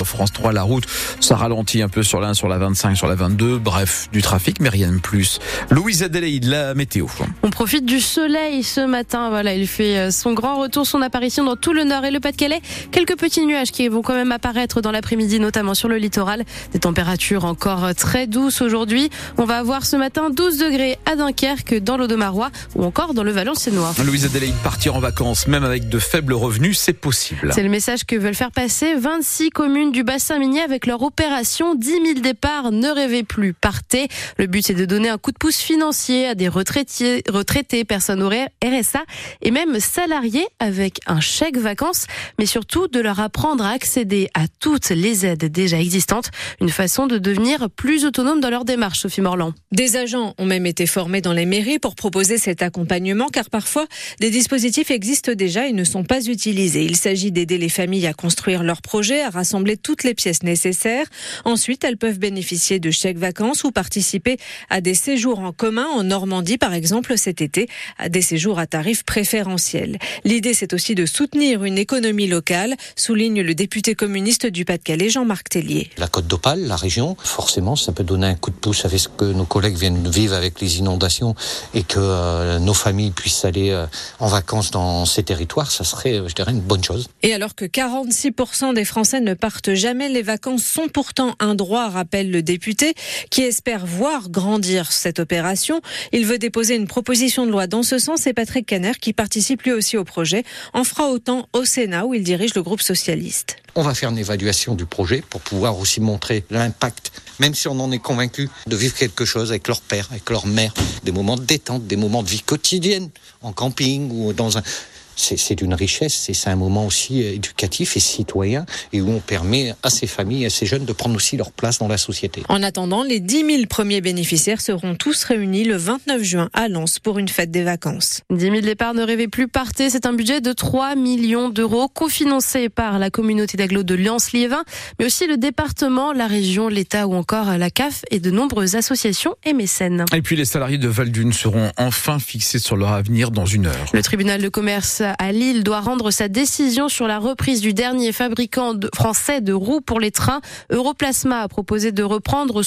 sur France 3. La route, ça ralentit un peu sur la 1, sur la 25, sur la 22. Bref, du trafic, mais rien de plus. Louise Adélaïde, la météo. On profite du soleil ce matin. Voilà, il fait son grand retour, son apparition dans tout le Nord et le Pas-de-Calais. Quelques petits nuages qui vont quand même apparaître dans l'après-midi, notamment sur le littoral. Des températures encore très douces aujourd'hui. On va avoir ce matin 12 degrés à Dunkerque, dans l'Audomarois ou encore dans le Valenciennois. Louise Adélaïde, partir en vacances, même avec de faibles revenus, c'est possible. C'est le message que veulent faire passer 26 communes du bassin minier avec leur opération 10 000 départs. Ne rêvez plus, partez. Le but, c'est de donner un coup de pouce financier à des retraités, personnes au RSA et même salariés avec un chèque vacances, mais surtout de leur apprendre à accéder à toutes les aides déjà existantes. Une façon de devenir plus autonome dans leur démarche, Sophie Morland. Des agents ont même été formés dans les mairies pour proposer cet accompagnement, car parfois, des dispositifs existent déjà et ne sont pas utilisés. Il s'agit d'aider les familles à construire leurs projets, à rassembler toutes les pièces nécessaires. Ensuite, elles peuvent bénéficier de chèques vacances ou participer à des séjours en commun en Normandie, par exemple, cet été, à des séjours à tarifs préférentiels. L'idée, c'est aussi de soutenir une économie locale, souligne le député communiste du Pas-de-Calais, Jean-Marc Tellier. La Côte d'Opale, la région, forcément, ça peut donner un coup de pouce avec ce que nos collègues viennent de vivre avec les inondations et que nos familles puissent aller en vacances dans ces territoires. Ça serait, je dirais, une bonne chose. Et alors que 46% des Français ne partent jamais, les vacances sont pourtant un droit, rappelle le député, qui espère voir grandir cette opération. Il veut déposer une proposition de loi dans ce sens et Patrick Caner, qui participe lui aussi au projet, en fera autant au Sénat où il dirige le groupe socialiste. On va faire une évaluation du projet pour pouvoir aussi montrer l'impact, même si on en est convaincu, de vivre quelque chose avec leur père, avec leur mère, des moments de détente, des moments de vie quotidienne, en camping ou dans un... C'est d'une richesse et c'est un moment aussi éducatif et citoyen et où on permet à ces familles, à ces jeunes de prendre aussi leur place dans la société. En attendant, les 10 000 premiers bénéficiaires seront tous réunis le 29 juin à Lens pour une fête des vacances. 10 000 départs, ne rêvez plus, partez. C'est un budget de 3 millions d'euros cofinancé par la communauté d'agglo de Lens-Liévin, mais aussi le département, la région, l'État ou encore la CAF et de nombreuses associations et mécènes. Et puis les salariés de Val-d'Une seront enfin fixés sur leur avenir dans une heure. Le tribunal de commerce à Lille doit rendre sa décision sur la reprise du dernier fabricant français de roues pour les trains. Europlasma a proposé de reprendre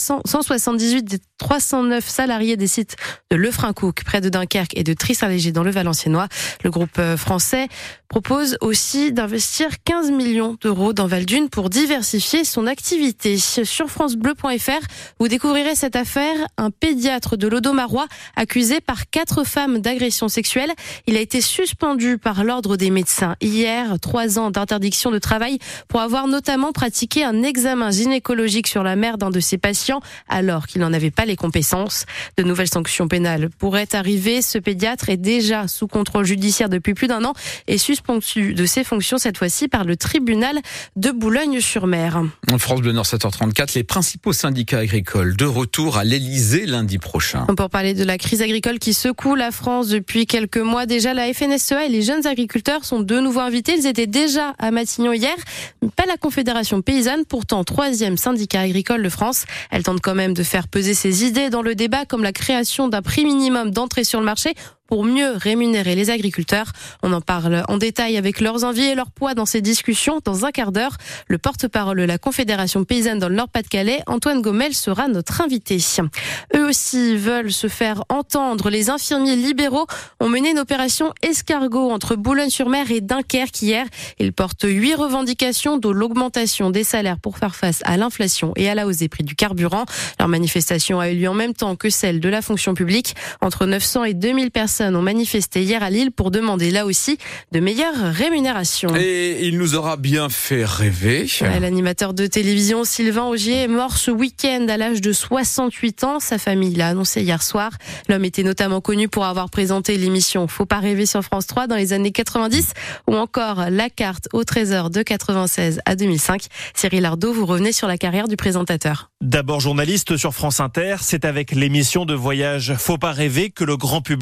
178 des 309 salariés des sites de Lefrancouc, près de Dunkerque, et de Tris-Saint-Léger dans le Valenciennois. Le groupe français propose aussi d'investir 15 millions d'euros dans Val-d'Une pour diversifier son activité. Sur francebleu.fr, vous découvrirez cette affaire. Un pédiatre de l'Audomarois accusé par 4 femmes d'agression sexuelle. Il a été suspendu par l'ordre des médecins hier. 3 ans d'interdiction de travail pour avoir notamment pratiqué un examen gynécologique sur la mère d'un de ses patients alors qu'il n'en avait pas les compétences. De nouvelles sanctions pénales pourraient arriver. Ce pédiatre est déjà sous contrôle judiciaire depuis plus d'1 an et suspendu de ses fonctions cette fois-ci par le tribunal de Boulogne-sur-Mer. En France Bleu Nord 7h34, les principaux syndicats agricoles de retour à l'Elysée lundi prochain. Pour parler de la crise agricole qui secoue la France depuis quelques mois déjà, la FNSEA et les jeunes agriculteurs sont de nouveau invités. Ils étaient déjà à Matignon hier, pas la Confédération paysanne, pourtant 3e syndicat agricole de France. Elle tente quand même de faire peser ses idées dans le débat, comme la création d'un prix minimum d'entrée sur le marché pour mieux rémunérer les agriculteurs. On en parle en détail avec leurs envies et leur poids dans ces discussions dans un quart d'heure. Le porte-parole de la Confédération paysanne dans le Nord-Pas-de-Calais, Antoine Gomel, sera notre invité. Eux aussi veulent se faire entendre. Les infirmiers libéraux ont mené une opération escargot entre Boulogne-sur-Mer et Dunkerque hier. Ils portent 8 revendications, dont l'augmentation des salaires pour faire face à l'inflation et à la hausse des prix du carburant. Leur manifestation a eu lieu en même temps que celle de la fonction publique. Entre 900 et 2000 personnes ont manifesté hier à Lille pour demander là aussi de meilleures rémunérations. Et il nous aura bien fait rêver. Ouais, l'animateur de télévision Sylvain Augier est mort ce week-end à l'âge de 68 ans. Sa famille l'a annoncé hier soir. L'homme était notamment connu pour avoir présenté l'émission Faut pas rêver sur France 3 dans les années 90 ou encore La carte au trésor de 96 à 2005. Cyril Ardo, vous revenez sur la carrière du présentateur. D'abord journaliste sur France Inter, c'est avec l'émission de voyage Faut pas rêver que le grand public découvre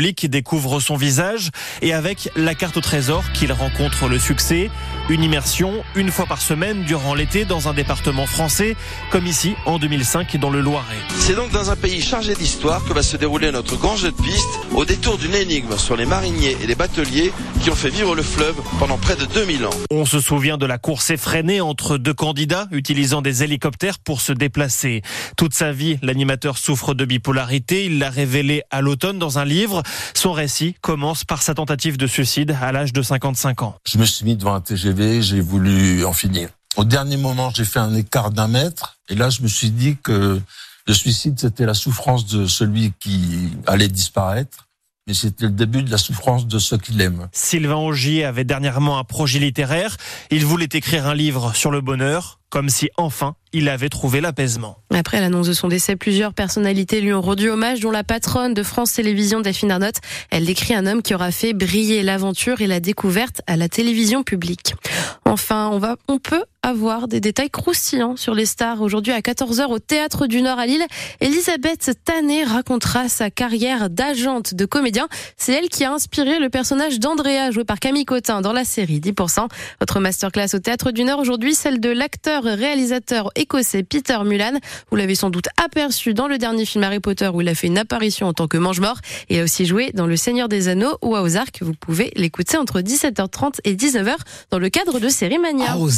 découvre son visage et avec la carte au trésor qu'il rencontre le succès. Une immersion une fois par semaine durant l'été dans un département français, comme ici en 2005 dans le Loiret. C'est donc dans un pays chargé d'histoire que va se dérouler notre grand jeu de piste au détour d'une énigme sur les mariniers et les bateliers qui ont fait vivre le fleuve pendant près de 2000 ans. On se souvient de la course effrénée entre deux candidats utilisant des hélicoptères pour se déplacer. Toute sa vie, l'animateur souffre de bipolarité. Il l'a révélé à l'automne dans un livre. Son récit commence par sa tentative de suicide à l'âge de 55 ans. Je me suis mis devant un TGV, j'ai voulu en finir. Au dernier moment, j'ai fait un écart d'1 mètre. Et là, je me suis dit que le suicide, c'était la souffrance de celui qui allait disparaître. Mais c'était le début de la souffrance de ceux qui l'aiment. Sylvain Augier avait dernièrement un projet littéraire. Il voulait écrire un livre sur le bonheur, comme si enfin il avait trouvé l'apaisement. Après l'annonce de son décès, plusieurs personnalités lui ont rendu hommage, dont la patronne de France Télévisions, Delphine Arnott. Elle décrit un homme qui aura fait briller l'aventure et la découverte à la télévision publique. Enfin, on peut avoir des détails croustillants sur les stars. Aujourd'hui à 14h au Théâtre du Nord à Lille, Elisabeth Tanet racontera sa carrière d'agente de comédien. C'est elle qui a inspiré le personnage d'Andrea, joué par Camille Cotin dans la série 10%. Votre masterclass au Théâtre du Nord aujourd'hui, celle de l'acteur et réalisateur écossais Peter Mullan. Vous l'avez sans doute aperçu dans le dernier film Harry Potter où il a fait une apparition en tant que mange-mort. Il a aussi joué dans Le Seigneur des Anneaux ou à Ozark. Vous pouvez l'écouter entre 17h30 et 19h dans le cadre de Série Mania.